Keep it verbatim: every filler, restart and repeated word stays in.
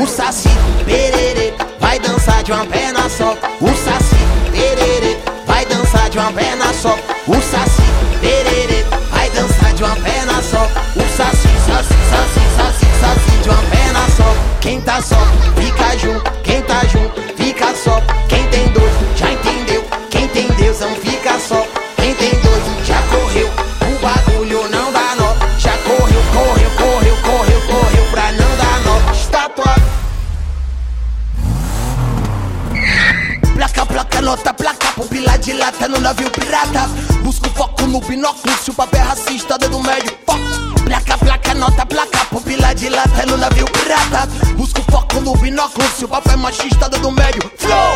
O saci, pererê, vai dançar de uma perna só. O saci, pererê, vai dançar de uma perna só. O saci, pererê, vai dançar de uma perna só. O saci, saci, saci, saci, saci de uma perna só. Quem tá só, fica junto. Quem tá junto, fica só. Quem tem dois, já entendeu. Quem tem Deus não fica só. Quem tem dois, já correu. O bagulho não dá nó. Já correu, correu, correu, correu, correu pra não dar nó. Estátua. Placa, placa, nota, placa, pupila dilata no navio pirata. Busca o foco no binóculo, se o papel é racista, dedo médio, foco. Placa, placa, nota, placa, pupila dilata no navio pirata. Busca o foco no binóculo, se o papel é machista, dedo médio, flow.